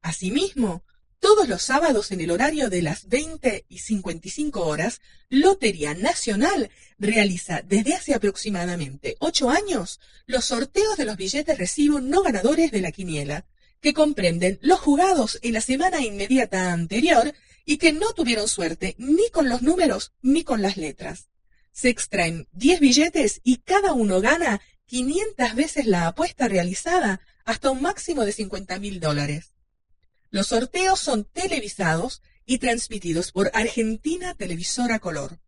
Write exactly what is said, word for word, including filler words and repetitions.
Asimismo, todos los sábados en el horario de las veinte y cincuenta y cinco horas, Lotería Nacional realiza desde hace aproximadamente ocho años los sorteos de los billetes recibo no ganadores de la quiniela, que comprenden los jugados en la semana inmediata anterior y que no tuvieron suerte ni con los números ni con las letras. Se extraen diez billetes y cada uno gana quinientas veces la apuesta realizada, hasta un máximo de cincuenta mil dólares. Los sorteos son televisados y transmitidos por Argentina Televisora Color.